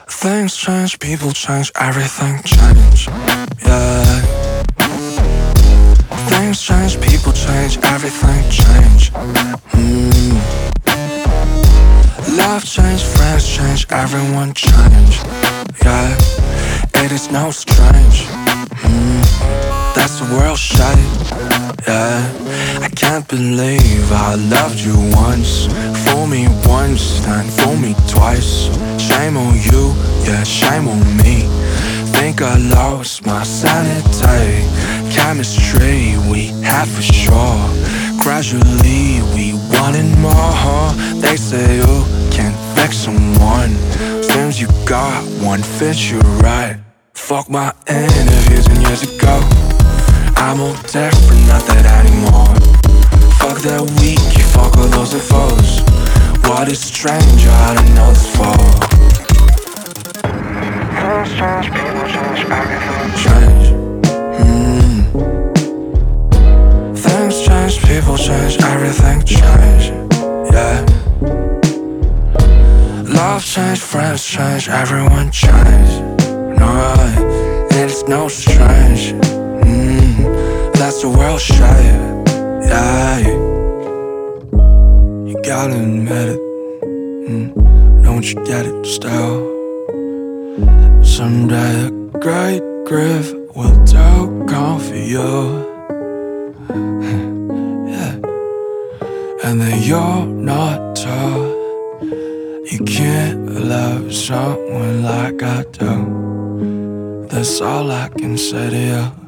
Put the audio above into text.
Things change, people change, everything change. Yeah. Things change, people change, everything change. Love change, friends change, everyone change. Yeah, it is no strange. That's the world shape. Yeah, I can't believe I loved you once. Fool me once, then fool me twice. Shame on you, yeah, shame on me. Think I lost my sanity. Chemistry we had for sure. Gradually we wanted more. They say you can't fix someone. Seems you got one fit you right. Fuck my interviews and years ago. I'm all different, not that anymore. Fuck that weak, you fuck all those foes. What is stranger, I don't know this for. Things change, people change, everything change. Things change, people change, everything change. Yeah. Love change, friends change, everyone change. No, it's no strange. That's the world shape. Yeah. You gotta admit it. Don't you get it still? Someday a great grief will do come for you. Yeah. And then you're not tall. You can't love someone like I do. That's all I can say to you.